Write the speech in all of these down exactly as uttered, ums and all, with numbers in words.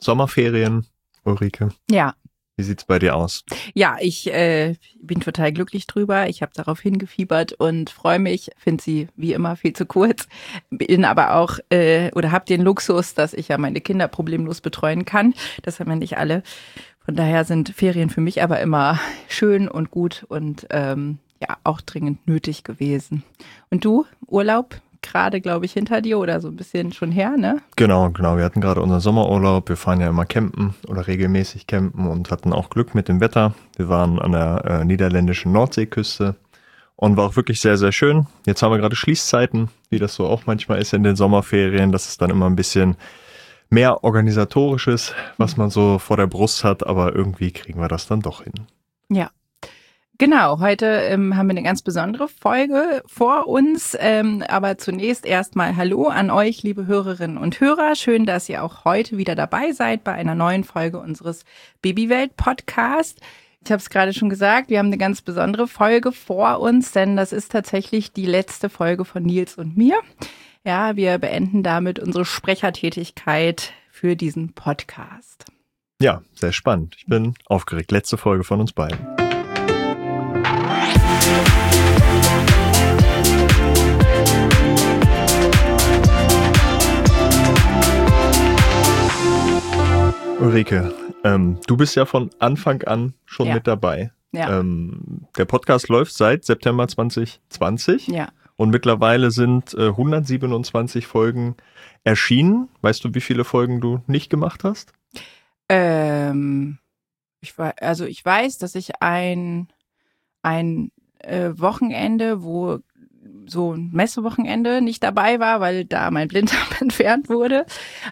Sommerferien, Ulrike. Ja. Wie sieht's bei dir aus? Ja, ich äh, bin total glücklich drüber. Ich habe darauf hingefiebert und freue mich. Finde sie wie immer viel zu kurz. Bin aber auch äh, oder habe den Luxus, dass ich ja meine Kinder problemlos betreuen kann. Das haben ja nicht alle. Von daher sind Ferien für mich aber immer schön und gut und ähm, ja auch dringend nötig gewesen. Und du, Urlaub? Gerade, glaube ich, hinter dir oder so ein bisschen schon her, ne? Genau, genau. Wir hatten gerade unseren Sommerurlaub. Wir fahren ja immer campen oder regelmäßig campen und hatten auch Glück mit dem Wetter. Wir waren an der äh, niederländischen Nordseeküste und war auch wirklich sehr, sehr schön. Jetzt haben wir gerade Schließzeiten, wie das so auch manchmal ist in den Sommerferien. Das ist dann immer ein bisschen mehr Organisatorisches, was man so vor der Brust hat, aber irgendwie kriegen wir das dann doch hin. Ja. Genau, heute ähm, haben wir eine ganz besondere Folge vor uns, ähm, aber zunächst erstmal Hallo an euch, liebe Hörerinnen und Hörer. Schön, dass ihr auch heute wieder dabei seid bei einer neuen Folge unseres Babywelt-Podcasts. Ich habe es gerade schon gesagt, wir haben eine ganz besondere Folge vor uns, denn das ist tatsächlich die letzte Folge von Nils und mir. Ja, wir beenden damit unsere Sprechertätigkeit für diesen Podcast. Ja, sehr spannend. Ich bin aufgeregt. Letzte Folge von uns beiden. Ulrike, ähm, du bist ja von Anfang an schon ja. mit dabei. Ja. Ähm, der Podcast läuft seit September zwanzig zwanzig ja. und mittlerweile sind äh, hundertsiebenundzwanzig Folgen erschienen. Weißt du, wie viele Folgen du nicht gemacht hast? Ähm, ich weiß, also ich weiß, dass ich ein ein äh, Wochenende, wo so ein Messewochenende nicht dabei war, weil da mein Blinddarm entfernt wurde.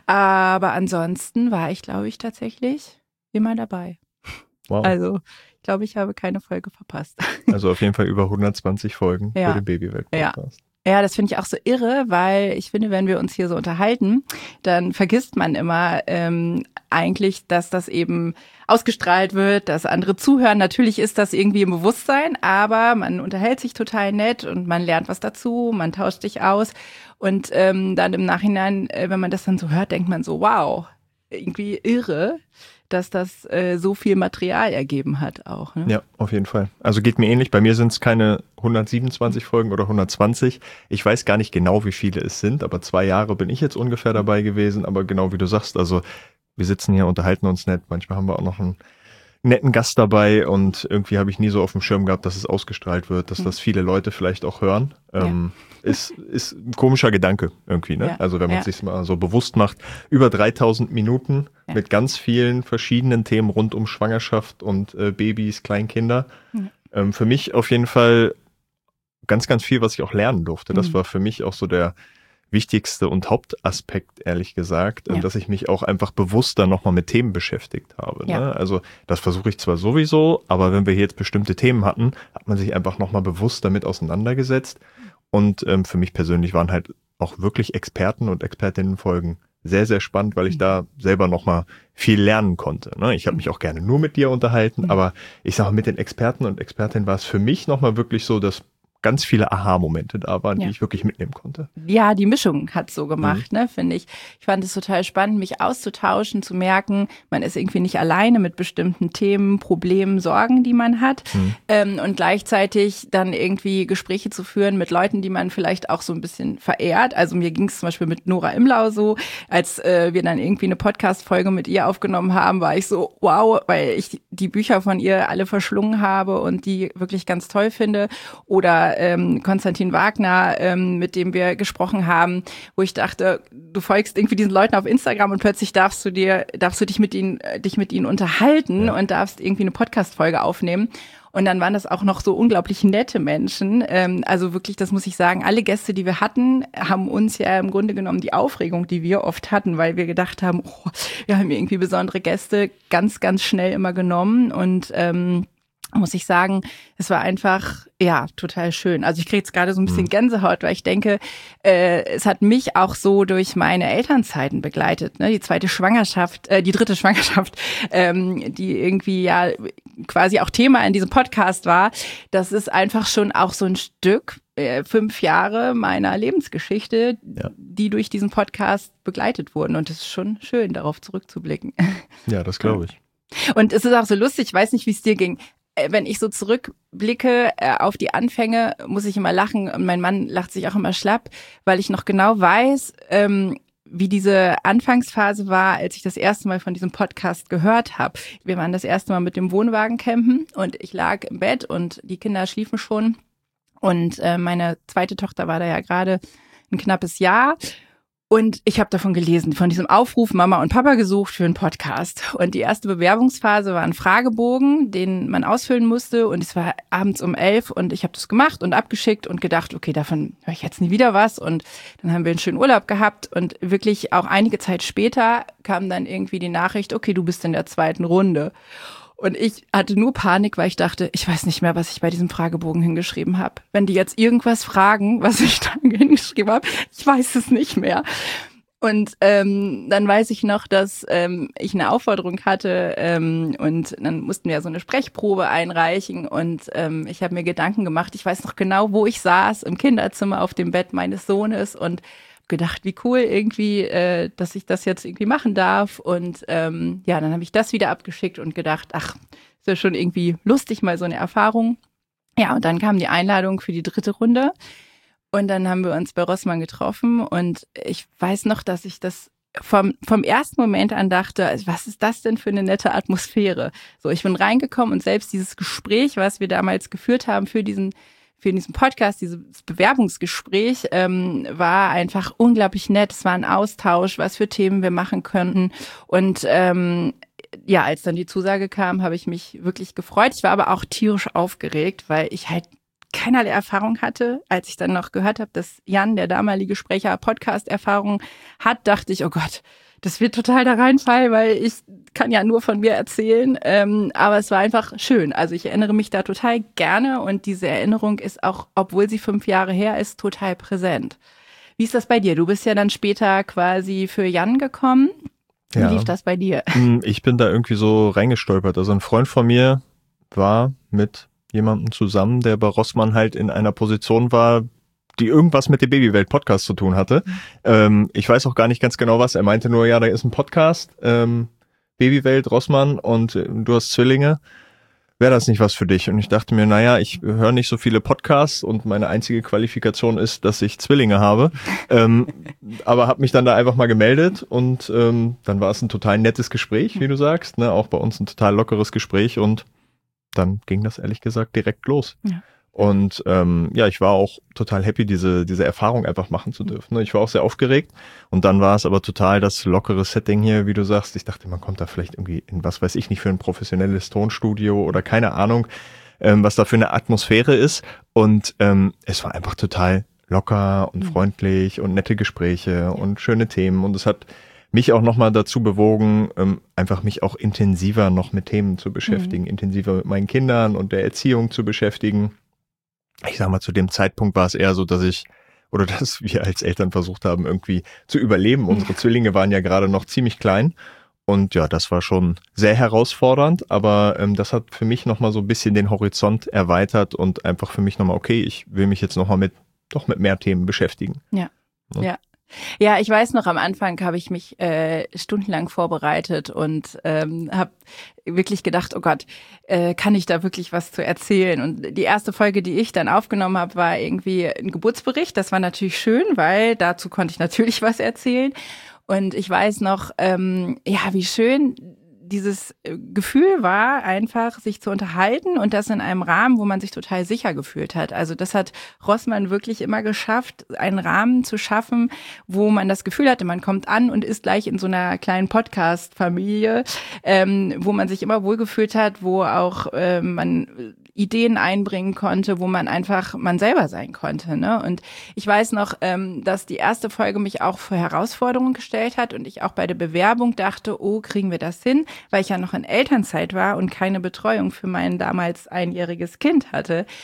Aber ansonsten war ich, glaube ich, tatsächlich immer dabei. Wow. Also ich glaube, ich habe keine Folge verpasst. Also auf jeden Fall über hundertzwanzig Folgen ja. für den Babywelt-Podcast. Ja. Ja, das finde ich auch so irre, weil ich finde, wenn wir uns hier so unterhalten, dann vergisst man immer ähm, eigentlich, dass das eben ausgestrahlt wird, dass andere zuhören. Natürlich ist das irgendwie im Bewusstsein, aber man unterhält sich total nett und man lernt was dazu, man tauscht sich aus. Und ähm, dann im Nachhinein, äh, wenn man das dann so hört, denkt man so, wow, irgendwie irre, dass das äh, so viel Material ergeben hat auch. Ne? Ja, auf jeden Fall. Also geht mir ähnlich. Bei mir sind es keine hundertsiebenundzwanzig Folgen oder hundertzwanzig. Ich weiß gar nicht genau, wie viele es sind, aber zwei Jahre bin ich jetzt ungefähr dabei gewesen. Aber genau wie du sagst, also wir sitzen hier, unterhalten uns nett. Manchmal haben wir auch noch einen netten Gast dabei und irgendwie habe ich nie so auf dem Schirm gehabt, dass es ausgestrahlt wird, dass das viele Leute vielleicht auch hören. Ähm, ja. ist, ist ein komischer Gedanke irgendwie, ne? Ja. Also wenn man ja. es sich mal so bewusst macht, über dreitausend Minuten ja. mit ganz vielen verschiedenen Themen rund um Schwangerschaft und äh, Babys, Kleinkinder. Ja. Ähm, für mich auf jeden Fall ganz, ganz viel, was ich auch lernen durfte. Das mhm. war für mich auch so der wichtigste und Hauptaspekt, ehrlich gesagt, ja. dass ich mich auch einfach bewusster nochmal mit Themen beschäftigt habe. Ja. Ne? Also das versuche ich zwar sowieso, aber wenn wir hier jetzt bestimmte Themen hatten, hat man sich einfach nochmal bewusst damit auseinandergesetzt. Und ähm, für mich persönlich waren halt auch wirklich Experten und Expertinnenfolgen sehr, sehr spannend, weil ich mhm. da selber nochmal viel lernen konnte. Ne? Ich habe mich auch gerne nur mit dir unterhalten, mhm. aber ich sage, mit den Experten und Expertinnen war es für mich nochmal wirklich so, dass ganz viele Aha-Momente da waren, ja. die ich wirklich mitnehmen konnte. Ja, die Mischung hat so gemacht, mhm. ne, finde ich. Ich fand es total spannend, mich auszutauschen, zu merken, man ist irgendwie nicht alleine mit bestimmten Themen, Problemen, Sorgen, die man hat. Mhm. Ähm, und gleichzeitig dann irgendwie Gespräche zu führen mit Leuten, die man vielleicht auch so ein bisschen verehrt. Also mir ging es zum Beispiel mit Nora Imlau so, als äh, wir dann irgendwie eine Podcast-Folge mit ihr aufgenommen haben, war ich so, wow, weil ich die Bücher von ihr alle verschlungen habe und die wirklich ganz toll finde. Oder Ähm, Konstantin Wagner, ähm, mit dem wir gesprochen haben, wo ich dachte, du folgst irgendwie diesen Leuten auf Instagram und plötzlich darfst du dir, darfst du dich mit ihnen, dich mit ihnen unterhalten ja. und darfst irgendwie eine Podcast-Folge aufnehmen. Und dann waren das auch noch so unglaublich nette Menschen. Ähm, also wirklich, das muss ich sagen, alle Gäste, die wir hatten, haben uns ja im Grunde genommen die Aufregung, die wir oft hatten, weil wir gedacht haben, oh, wir haben irgendwie besondere Gäste, ganz, ganz schnell immer genommen und ähm, muss ich sagen, es war einfach, ja, total schön. Also ich kriege jetzt gerade so ein bisschen Gänsehaut, weil ich denke, äh, es hat mich auch so durch meine Elternzeiten begleitet, ne? Die zweite Schwangerschaft, äh, die dritte Schwangerschaft, ähm, die irgendwie ja quasi auch Thema in diesem Podcast war. Das ist einfach schon auch so ein Stück äh, fünf Jahre meiner Lebensgeschichte, ja. die durch diesen Podcast begleitet wurden. Und es ist schon schön, darauf zurückzublicken. Ja, das glaube ich. Und es ist auch so lustig, ich weiß nicht, wie es dir ging. Wenn ich so zurückblicke äh, auf die Anfänge, muss ich immer lachen. Und mein Mann lacht sich auch immer schlapp, weil ich noch genau weiß, ähm, wie diese Anfangsphase war, als ich das erste Mal von diesem Podcast gehört habe. Wir waren das erste Mal mit dem Wohnwagen campen und ich lag im Bett und die Kinder schliefen schon. Und äh, meine zweite Tochter war da ja gerade ein knappes Jahr. Und ich habe davon gelesen, von diesem Aufruf Mama und Papa gesucht für einen Podcast. Und die erste Bewerbungsphase war ein Fragebogen, den man ausfüllen musste. Und es war abends um elf und ich habe das gemacht und abgeschickt und gedacht, okay, davon höre ich jetzt nie wieder was. Und dann haben wir einen schönen Urlaub gehabt. Und wirklich auch einige Zeit später kam dann irgendwie die Nachricht, okay, du bist in der zweiten Runde. Und ich hatte nur Panik, weil ich dachte, ich weiß nicht mehr, was ich bei diesem Fragebogen hingeschrieben habe. Wenn die jetzt irgendwas fragen, was ich da hingeschrieben habe, ich weiß es nicht mehr. Und ähm, dann weiß ich noch, dass ähm, ich eine Aufforderung hatte ähm, und dann mussten wir so eine Sprechprobe einreichen und ähm, ich habe mir Gedanken gemacht. Ich weiß noch genau, wo ich saß, im Kinderzimmer auf dem Bett meines Sohnes und gedacht, wie cool irgendwie, äh, dass ich das jetzt irgendwie machen darf. Und ähm, ja, dann habe ich das wieder abgeschickt und gedacht, ach, ist ja schon irgendwie lustig, mal so eine Erfahrung. Ja, und dann kam die Einladung für die dritte Runde. Und dann haben wir uns bei Rossmann getroffen. Und ich weiß noch, dass ich das vom, vom ersten Moment an dachte, was ist das denn für eine nette Atmosphäre? So, ich bin reingekommen und selbst dieses Gespräch, was wir damals geführt haben für diesen für diesen Podcast, dieses Bewerbungsgespräch, ähm, war einfach unglaublich nett. Es war ein Austausch, was für Themen wir machen könnten. Und ähm, ja, als dann die Zusage kam, habe ich mich wirklich gefreut. Ich war aber auch tierisch aufgeregt, weil ich halt keinerlei Erfahrung hatte. Als ich dann noch gehört habe, dass Jan, der damalige Sprecher, Podcast-Erfahrung hat, dachte ich, oh Gott, das wird total da reinfallen, weil ich kann ja nur von mir erzählen. Ähm, aber es war einfach schön. Also ich erinnere mich da total gerne und diese Erinnerung ist auch, obwohl sie fünf Jahre her ist, total präsent. Wie ist das bei dir? Du bist ja dann später quasi für Jan gekommen. Wie ja. lief das bei dir? Ich bin da irgendwie so reingestolpert. Also ein Freund von mir war mit jemandem zusammen, der bei Rossmann halt in einer Position war, die irgendwas mit dem Babywelt-Podcast zu tun hatte. Mhm. Ähm, ich weiß auch gar nicht ganz genau was. Er meinte nur, ja, da ist ein Podcast, ähm, Babywelt, Rossmann und äh, du hast Zwillinge. Wäre das nicht was für dich? Und ich dachte mir, naja, ich höre nicht so viele Podcasts und meine einzige Qualifikation ist, dass ich Zwillinge habe. ähm, aber habe mich dann da einfach mal gemeldet und ähm, dann war es ein total nettes Gespräch, wie du sagst. Ne? Auch bei uns ein total lockeres Gespräch und dann ging das ehrlich gesagt direkt los. Ja. Und ähm, ja, ich war auch total happy, diese diese Erfahrung einfach machen zu dürfen. Ich war auch sehr aufgeregt und dann war es aber total das lockere Setting hier, wie du sagst. Ich dachte, man kommt da vielleicht irgendwie in, was weiß ich nicht, für ein professionelles Tonstudio oder keine Ahnung, ähm, was da für eine Atmosphäre ist. Und ähm, es war einfach total locker und freundlich und nette Gespräche und schöne Themen. Und es hat mich auch nochmal dazu bewogen, ähm, einfach mich auch intensiver noch mit Themen zu beschäftigen, mhm. intensiver mit meinen Kindern und der Erziehung zu beschäftigen. Ich sag mal, zu dem Zeitpunkt war es eher so, dass ich, oder dass wir als Eltern versucht haben, irgendwie zu überleben. Unsere Zwillinge waren ja gerade noch ziemlich klein. Und ja, das war schon sehr herausfordernd, aber ähm, das hat für mich nochmal so ein bisschen den Horizont erweitert und einfach für mich nochmal, okay, ich will mich jetzt nochmal mit, doch mit mehr Themen beschäftigen. Ja, ja. ja. Ja, ich weiß noch, am Anfang habe ich mich äh, stundenlang vorbereitet und ähm, habe wirklich gedacht, oh Gott, äh, kann ich da wirklich was zu erzählen? Und die erste Folge, die ich dann aufgenommen habe, war irgendwie ein Geburtsbericht. Das war natürlich schön, weil dazu konnte ich natürlich was erzählen. Und ich weiß noch, ähm, ja, wie schön dieses Gefühl war, einfach sich zu unterhalten und das in einem Rahmen, wo man sich total sicher gefühlt hat. Also das hat Rossmann wirklich immer geschafft, einen Rahmen zu schaffen, wo man das Gefühl hatte, man kommt an und ist gleich in so einer kleinen Podcast-Familie, ähm, wo man sich immer wohlgefühlt hat, wo auch äh, man Ideen einbringen konnte, wo man einfach man selber sein konnte. Ne? Und ich weiß noch, ähm, dass die erste Folge mich auch vor Herausforderungen gestellt hat und ich auch bei der Bewerbung dachte, oh, kriegen wir das hin? Weil ich ja noch in Elternzeit war und keine Betreuung für mein damals einjähriges Kind hatte.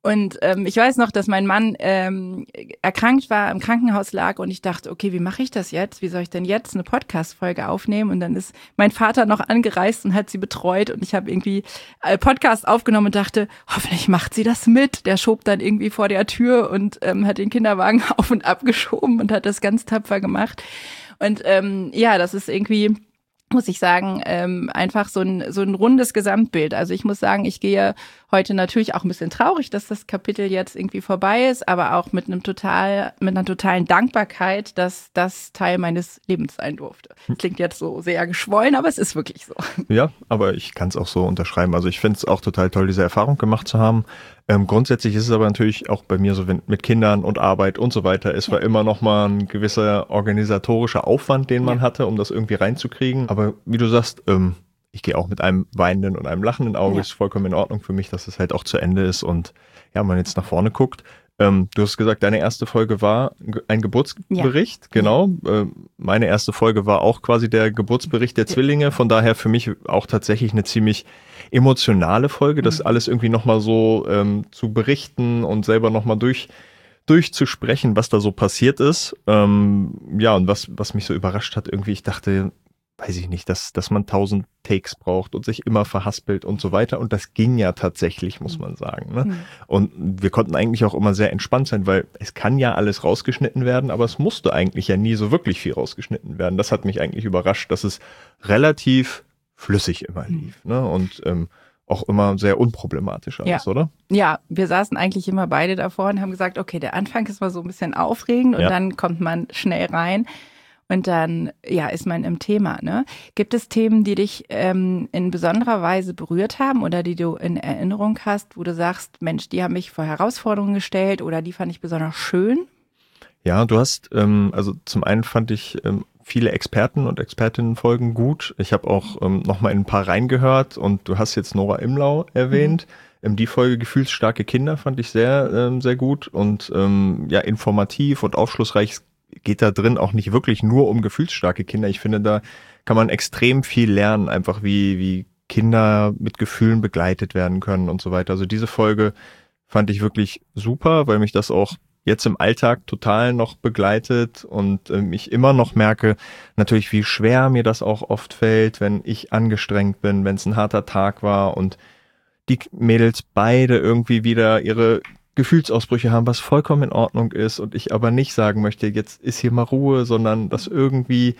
Und ähm, ich weiß noch, dass mein Mann ähm, erkrankt war, im Krankenhaus lag und ich dachte, okay, wie mache ich das jetzt? Wie soll ich denn jetzt eine Podcast-Folge aufnehmen? Und dann ist mein Vater noch angereist und hat sie betreut und ich habe irgendwie einen Podcast aufgenommen und dachte, hoffentlich macht sie das mit. Der schob dann irgendwie vor der Tür und ähm, hat den Kinderwagen auf und ab geschoben und hat das ganz tapfer gemacht. Und ähm, ja, das ist irgendwie, muss ich sagen, ähm, einfach so ein so ein rundes Gesamtbild. Also ich muss sagen, ich gehe heute natürlich auch ein bisschen traurig, dass das Kapitel jetzt irgendwie vorbei ist, aber auch mit einem total mit einer totalen Dankbarkeit, dass das Teil meines Lebens sein durfte. Klingt jetzt so sehr geschwollen, aber es ist wirklich so. Ja, aber ich kann es auch so unterschreiben. Also ich finde es auch total toll, diese Erfahrung gemacht zu haben. Ähm, grundsätzlich ist es aber natürlich auch bei mir so, wenn mit Kindern und Arbeit und so weiter, es ja. war immer noch mal ein gewisser organisatorischer Aufwand, den man ja. hatte, um das irgendwie reinzukriegen. Aber wie du sagst, ähm, ich gehe auch mit einem weinenden und einem lachenden Auge, ja. ist vollkommen in Ordnung für mich, dass es halt auch zu Ende ist und ja, man jetzt nach vorne guckt. Ähm, du hast gesagt, deine erste Folge war ein Geburtsbericht, ja. genau. Ähm, meine erste Folge war auch quasi der Geburtsbericht der Zwillinge, von daher für mich auch tatsächlich eine ziemlich emotionale Folge, das mhm. alles irgendwie nochmal so ähm, zu berichten und selber nochmal durch, durchzusprechen, was da so passiert ist. Ähm, ja, und was, was mich so überrascht hat, irgendwie, ich dachte, weiß ich nicht, dass, dass man tausend Takes braucht und sich immer verhaspelt und so weiter. Und das ging ja tatsächlich, muss man sagen. Ne? Mhm. Und wir konnten eigentlich auch immer sehr entspannt sein, weil es kann ja alles rausgeschnitten werden, aber es musste eigentlich ja nie so wirklich viel rausgeschnitten werden. Das hat mich eigentlich überrascht, dass es relativ flüssig immer lief. Mhm. Ne? Und ähm, auch immer sehr unproblematisch alles, ja. oder? Ja, wir saßen eigentlich immer beide davor und haben gesagt, okay, der Anfang ist mal so ein bisschen aufregend und ja. dann kommt man schnell rein. Und dann, ja, ist man im Thema, ne? Gibt es Themen, die dich ähm, in besonderer Weise berührt haben oder die du in Erinnerung hast, wo du sagst, Mensch, die haben mich vor Herausforderungen gestellt oder die fand ich besonders schön? Ja, du hast, ähm, also zum einen fand ich ähm, viele Experten- und Expertinnenfolgen gut. Ich habe auch ähm, nochmal in ein paar reingehört und du hast jetzt Nora Imlau erwähnt. Mhm. Ähm, die Folge Gefühlsstarke Kinder fand ich sehr, ähm, sehr gut und ähm, ja, informativ und aufschlussreich. Geht da drin auch nicht wirklich nur um gefühlsstarke Kinder. Ich finde, da kann man extrem viel lernen, einfach wie, wie Kinder mit Gefühlen begleitet werden können und so weiter. Also diese Folge fand ich wirklich super, weil mich das auch jetzt im Alltag total noch begleitet und ähm, ich immer noch merke, natürlich, wie schwer mir das auch oft fällt, wenn ich angestrengt bin, wenn es ein harter Tag war und die Mädels beide irgendwie wieder ihre Gefühlsausbrüche haben, was vollkommen in Ordnung ist und ich aber nicht sagen möchte, jetzt ist hier mal Ruhe, sondern das irgendwie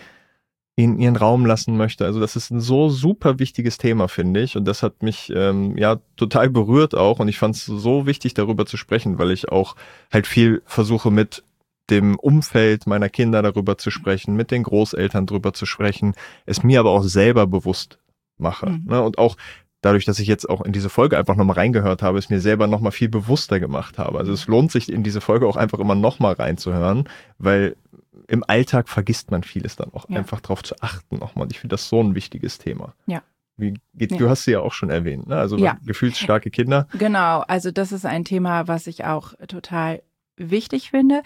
in ihren Raum lassen möchte. Also das ist ein so super wichtiges Thema, finde ich, und das hat mich ähm, ja total berührt auch und ich fand es so wichtig, darüber zu sprechen, weil ich auch halt viel versuche, mit dem Umfeld meiner Kinder darüber zu sprechen, mit den Großeltern darüber zu sprechen, es mir aber auch selber bewusst mache. Mhm. Ne? Und auch dadurch, dass ich jetzt auch in diese Folge einfach nochmal reingehört habe, es mir selber nochmal viel bewusster gemacht habe. Also es lohnt sich, in diese Folge auch einfach immer nochmal reinzuhören, weil im Alltag vergisst man vieles dann auch ja. einfach drauf zu achten nochmal. Und ich finde das so ein wichtiges Thema. Ja. Wie geht, ja. Du hast sie ja auch schon erwähnt, ne? Also ja. gefühlsstarke Kinder. Genau, also das ist ein Thema, was ich auch total wichtig finde.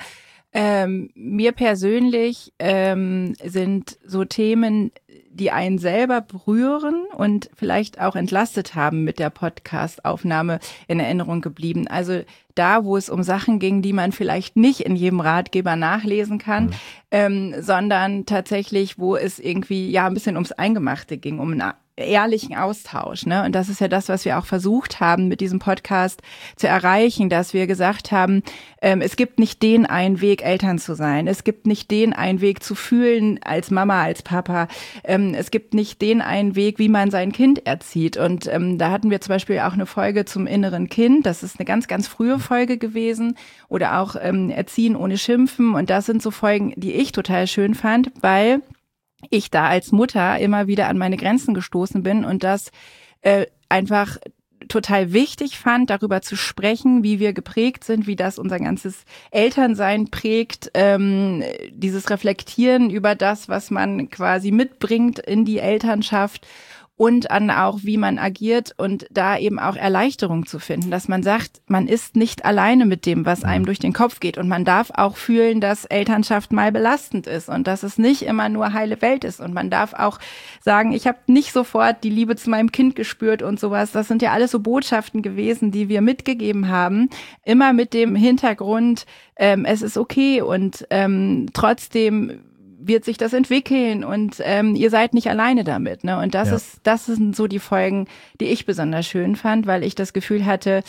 Ähm, mir persönlich ähm, sind so Themen, die einen selber berühren und vielleicht auch entlastet haben mit der Podcast-Aufnahme in Erinnerung geblieben. Also da, wo es um Sachen ging, die man vielleicht nicht in jedem Ratgeber nachlesen kann, mhm. ähm, sondern tatsächlich, wo es irgendwie ja ein bisschen ums Eingemachte ging, um einen ehrlichen Austausch, ne? Und das ist ja das, was wir auch versucht haben, mit diesem Podcast zu erreichen, dass wir gesagt haben, ähm, es gibt nicht den einen Weg, Eltern zu sein. Es gibt nicht den einen Weg zu fühlen als Mama, als Papa. Ähm, es gibt nicht den einen Weg, wie man sein Kind erzieht. Und ähm, da hatten wir zum Beispiel auch eine Folge zum inneren Kind. Das ist eine ganz, ganz frühe Folge gewesen. Oder auch ähm, Erziehen ohne Schimpfen. Und das sind so Folgen, die ich total schön fand, weil ich da als Mutter immer wieder an meine Grenzen gestoßen bin und das äh, einfach total wichtig fand, darüber zu sprechen, wie wir geprägt sind, wie das unser ganzes Elternsein prägt, ähm, dieses Reflektieren über das, was man quasi mitbringt in die Elternschaft und an auch, wie man agiert und da eben auch Erleichterung zu finden, dass man sagt, man ist nicht alleine mit dem, was einem durch den Kopf geht und man darf auch fühlen, dass Elternschaft mal belastend ist und dass es nicht immer nur heile Welt ist und man darf auch sagen, ich habe nicht sofort die Liebe zu meinem Kind gespürt und sowas. Das sind ja alles so Botschaften gewesen, die wir mitgegeben haben, immer mit dem Hintergrund, ähm, es ist okay und ähm, trotzdem wird sich das entwickeln und ähm, ihr seid nicht alleine damit. Ne? Und das ja. ist, das sind so die Folgen, die ich besonders schön fand, weil ich das Gefühl hatte,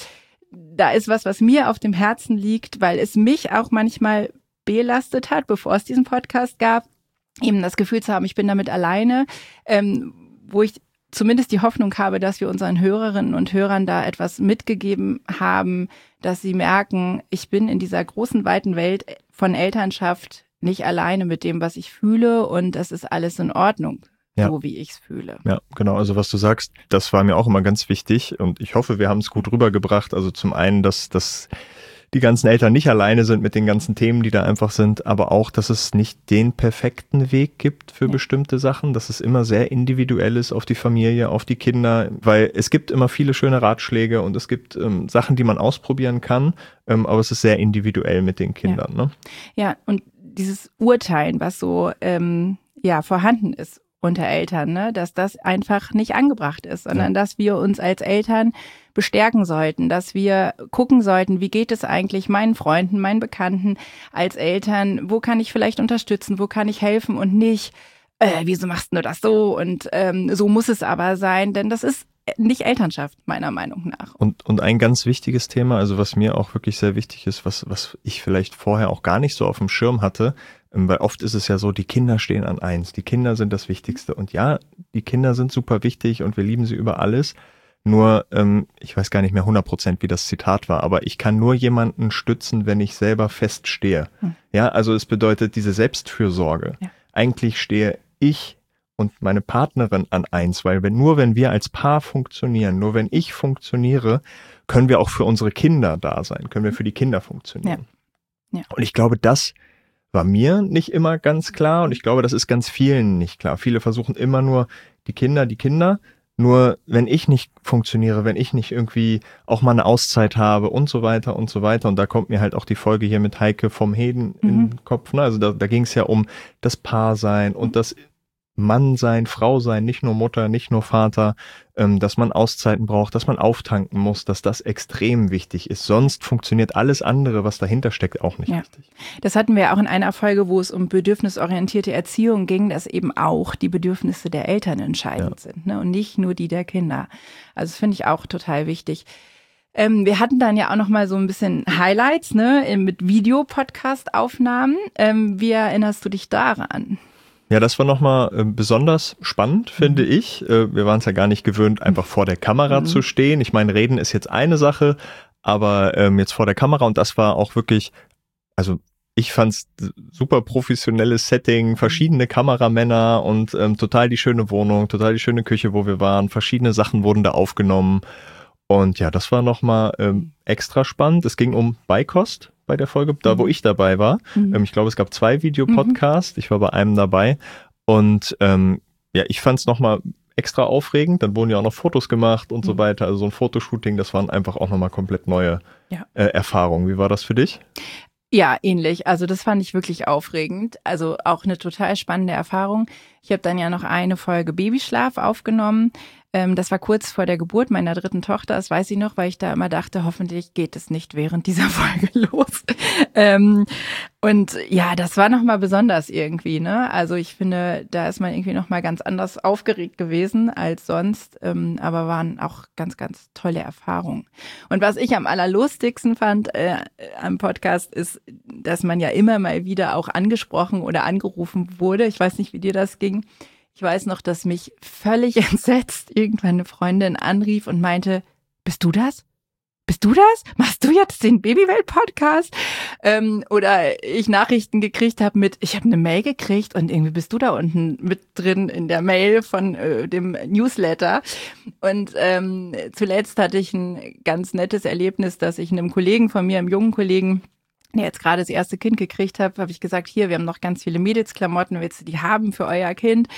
da ist was, was mir auf dem Herzen liegt, weil es mich auch manchmal belastet hat, bevor es diesen Podcast gab, eben das Gefühl zu haben, ich bin damit alleine, ähm, wo ich zumindest die Hoffnung habe, dass wir unseren Hörerinnen und Hörern da etwas mitgegeben haben, dass sie merken, ich bin in dieser großen, weiten Welt von Elternschaft nicht alleine mit dem, was ich fühle und das ist alles in Ordnung, ja. so wie ich es fühle. Ja, genau. Also was du sagst, das war mir auch immer ganz wichtig und ich hoffe, wir haben es gut rübergebracht. Also zum einen, dass, dass die ganzen Eltern nicht alleine sind mit den ganzen Themen, die da einfach sind, aber auch, dass es nicht den perfekten Weg gibt für ja. bestimmte Sachen, dass es immer sehr individuell ist auf die Familie, auf die Kinder, weil es gibt immer viele schöne Ratschläge und es gibt ähm, Sachen, die man ausprobieren kann, ähm, aber es ist sehr individuell mit den Kindern. Ja, ne? ja und dieses Urteilen, was so ähm, ja vorhanden ist unter Eltern, ne, dass das einfach nicht angebracht ist, sondern ja. dass wir uns als Eltern bestärken sollten, dass wir gucken sollten, wie geht es eigentlich meinen Freunden, meinen Bekannten als Eltern, wo kann ich vielleicht unterstützen, wo kann ich helfen und nicht, äh, wieso machst du das so und ähm, so muss es aber sein, denn das ist nicht Elternschaft, meiner Meinung nach. Und, und ein ganz wichtiges Thema, also was mir auch wirklich sehr wichtig ist, was, was ich vielleicht vorher auch gar nicht so auf dem Schirm hatte, weil oft ist es ja so, die Kinder stehen an eins, die Kinder sind das Wichtigste. Und ja, die Kinder sind super wichtig und wir lieben sie über alles. Nur, ähm, ich weiß gar nicht mehr hundert Prozent, wie das Zitat war, aber ich kann nur jemanden stützen, wenn ich selber feststehe. Hm. Ja, also es bedeutet diese Selbstfürsorge. Ja. Eigentlich stehe ich und meine Partnerin an eins, weil wenn, nur wenn wir als Paar funktionieren, nur wenn ich funktioniere, können wir auch für unsere Kinder da sein, können wir für die Kinder funktionieren. Ja. Ja. Und ich glaube, das war mir nicht immer ganz klar und ich glaube, das ist ganz vielen nicht klar. Viele versuchen immer nur die Kinder, die Kinder, nur wenn ich nicht funktioniere, wenn ich nicht irgendwie auch mal eine Auszeit habe und so weiter und so weiter und da kommt mir halt auch die Folge hier mit Heike vom Heden mhm. in den Kopf, ne? Also da, da ging es ja um das Paarsein und das Mann sein, Frau sein, nicht nur Mutter, nicht nur Vater, ähm, dass man Auszeiten braucht, dass man auftanken muss, dass das extrem wichtig ist. Sonst funktioniert alles andere, was dahinter steckt, auch nicht ja. richtig. Das hatten wir auch in einer Folge, wo es um bedürfnisorientierte Erziehung ging, dass eben auch die Bedürfnisse der Eltern entscheidend ja. sind, ne? Und nicht nur die der Kinder. Also das finde ich auch total wichtig. Ähm, wir hatten dann ja auch noch mal so ein bisschen Highlights, ne, mit Videopodcast-Aufnahmen. Ähm, wie erinnerst du dich daran? Ja, das war nochmal äh, besonders spannend, finde mhm. ich. Äh, wir waren es ja gar nicht gewöhnt, einfach vor der Kamera mhm. zu stehen. Ich meine, reden ist jetzt eine Sache, aber ähm, jetzt vor der Kamera und das war auch wirklich, also ich fand's super professionelles Setting, verschiedene Kameramänner und ähm, total die schöne Wohnung, total die schöne Küche, wo wir waren. Verschiedene Sachen wurden da aufgenommen und ja, das war nochmal ähm, extra spannend. Es ging um Beikost bei der Folge, da wo ich dabei war. Mhm. Ähm, ich glaube, es gab zwei Videopodcasts. Mhm. Ich war bei einem dabei. Und ähm, ja, ich fand es nochmal extra aufregend. Dann wurden ja auch noch Fotos gemacht und mhm. so weiter. Also so ein Fotoshooting, das waren einfach auch nochmal komplett neue ja. äh, Erfahrungen. Wie war das für dich? Ja, ähnlich. Also das fand ich wirklich aufregend. Also auch eine total spannende Erfahrung. Ich habe dann ja noch eine Folge Babyschlaf aufgenommen. Ähm, das war kurz vor der Geburt meiner dritten Tochter. Das weiß ich noch, weil ich da immer dachte, hoffentlich geht es nicht während dieser Folge los. ähm, und ja, das war nochmal besonders irgendwie, ne? Also ich finde, da ist man irgendwie nochmal ganz anders aufgeregt gewesen als sonst. Ähm, aber waren auch ganz, ganz tolle Erfahrungen. Und was ich am allerlustigsten fand äh, am Podcast ist, dass man ja immer mal wieder auch angesprochen oder angerufen wurde. Ich weiß nicht, wie dir das ging. Ich weiß noch, dass mich völlig entsetzt irgendwann eine Freundin anrief und meinte, bist du das? Bist du das? Machst du jetzt den Babywelt-Podcast? Ähm, oder ich Nachrichten gekriegt habe mit, ich habe eine Mail gekriegt und irgendwie bist du da unten mit drin in der Mail von äh, dem Newsletter. Und ähm, zuletzt hatte ich ein ganz nettes Erlebnis, dass ich einem Kollegen von mir, einem jungen Kollegen, der jetzt gerade das erste Kind gekriegt habe, habe ich gesagt, hier, wir haben noch ganz viele Mädelsklamotten, willst du die haben für euer Kind?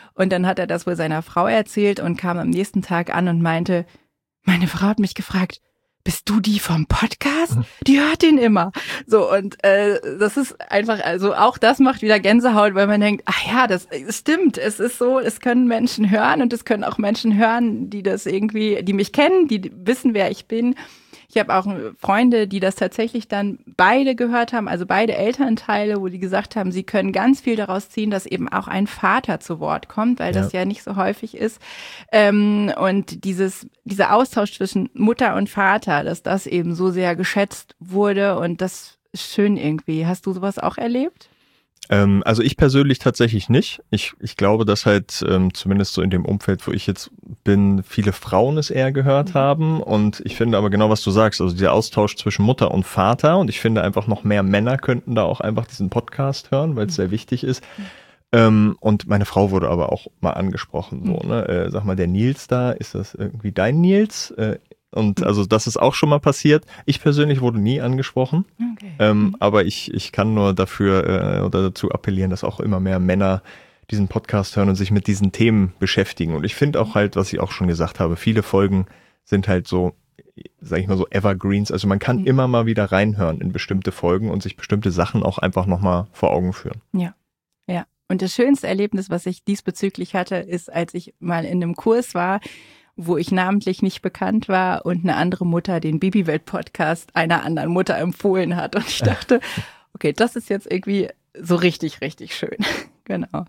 Und dann hat er das wohl seiner Frau erzählt und kam am nächsten Tag an und meinte, meine Frau hat mich gefragt, bist du die vom Podcast? Die hört ihn immer. So, und äh, das ist einfach, also auch das macht wieder Gänsehaut, weil man denkt, ach ja, das, das stimmt, es ist so, es können Menschen hören und es können auch Menschen hören, die das irgendwie, die mich kennen, die wissen, wer ich bin. Ich habe auch Freunde, die das tatsächlich dann beide gehört haben, also beide Elternteile, wo die gesagt haben, sie können ganz viel daraus ziehen, dass eben auch ein Vater zu Wort kommt, weil ja. das ja nicht so häufig ist. Ähm, und dieses, dieser Austausch zwischen Mutter und Vater, dass das eben so sehr geschätzt wurde und das ist schön irgendwie. Hast du sowas auch erlebt? Ähm, also ich persönlich tatsächlich nicht. Ich, ich glaube, dass halt ähm, zumindest so in dem Umfeld, wo ich jetzt bin, viele Frauen es eher gehört mhm. haben. Und ich finde aber genau, was du sagst, also dieser Austausch zwischen Mutter und Vater. Und ich finde einfach noch mehr Männer könnten da auch einfach diesen Podcast hören, weil es mhm. sehr wichtig ist. Mhm. Ähm, und meine Frau wurde aber auch mal angesprochen. So, ne? Äh, sag mal, der Nils da, ist das irgendwie dein Nils? Äh, Und also das ist auch schon mal passiert. Ich persönlich wurde nie angesprochen, okay. ähm, aber ich, ich kann nur dafür äh, oder dazu appellieren, dass auch immer mehr Männer diesen Podcast hören und sich mit diesen Themen beschäftigen. Und ich finde auch halt, was ich auch schon gesagt habe, viele Folgen sind halt so, sag ich mal so Evergreens. Also man kann mhm. immer mal wieder reinhören in bestimmte Folgen und sich bestimmte Sachen auch einfach nochmal vor Augen führen. Ja, ja. Und das schönste Erlebnis, was ich diesbezüglich hatte, ist, als ich mal in einem Kurs war, wo ich namentlich nicht bekannt war und eine andere Mutter den Babywelt-Podcast einer anderen Mutter empfohlen hat. Und ich dachte, okay, das ist jetzt irgendwie so richtig, richtig schön. Genau.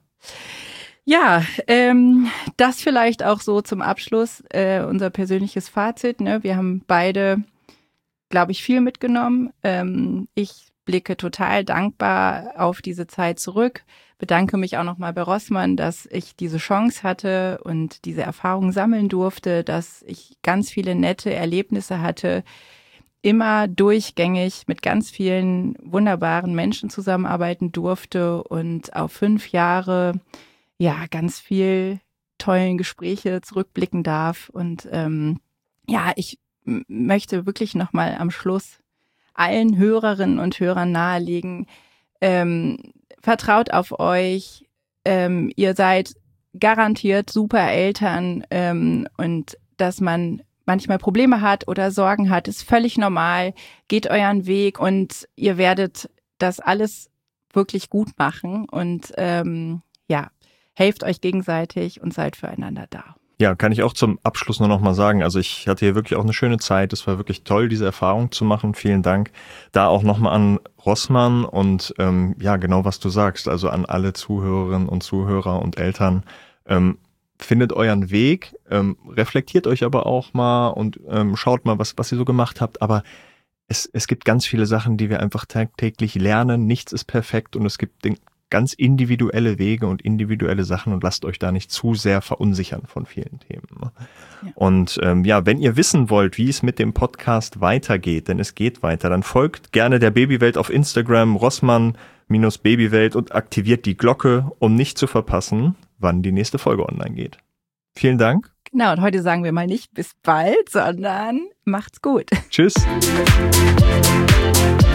Ja, ähm, das vielleicht auch so zum Abschluss, äh, unser persönliches Fazit. Ne? Wir haben beide, glaube ich, viel mitgenommen. Ähm, ich blicke total dankbar auf diese Zeit zurück. Bedanke mich auch nochmal bei Rossmann, dass ich diese Chance hatte und diese Erfahrung sammeln durfte, dass ich ganz viele nette Erlebnisse hatte, immer durchgängig mit ganz vielen wunderbaren Menschen zusammenarbeiten durfte und auf fünf Jahre ja ganz viel tollen Gespräche zurückblicken darf. Und ähm, ja, ich m- möchte wirklich nochmal am Schluss allen Hörerinnen und Hörern nahelegen, ähm, vertraut auf euch, ähm, ihr seid garantiert super Eltern ähm, und dass man manchmal Probleme hat oder Sorgen hat, ist völlig normal. Geht euren Weg und ihr werdet das alles wirklich gut machen und ähm, ja, helft euch gegenseitig und seid füreinander da. Ja, kann ich auch zum Abschluss nur noch mal sagen. Also ich hatte hier wirklich auch eine schöne Zeit. Es war wirklich toll, diese Erfahrung zu machen. Vielen Dank. Da auch noch mal an Rossmann und ähm, ja, genau was du sagst. Also an alle Zuhörerinnen und Zuhörer und Eltern. Ähm, findet euren Weg, ähm, reflektiert euch aber auch mal und ähm, schaut mal, was, was ihr so gemacht habt. Aber es, es gibt ganz viele Sachen, die wir einfach tagtäglich lernen. Nichts ist perfekt und es gibt den ganz individuelle Wege und individuelle Sachen und lasst euch da nicht zu sehr verunsichern von vielen Themen. Ja. Und ähm, ja, wenn ihr wissen wollt, wie es mit dem Podcast weitergeht, denn es geht weiter, dann folgt gerne der Babywelt auf Instagram, Rossmann-Babywelt und aktiviert die Glocke, um nicht zu verpassen, wann die nächste Folge online geht. Vielen Dank. Genau, und heute sagen wir mal nicht bis bald, sondern macht's gut. Tschüss.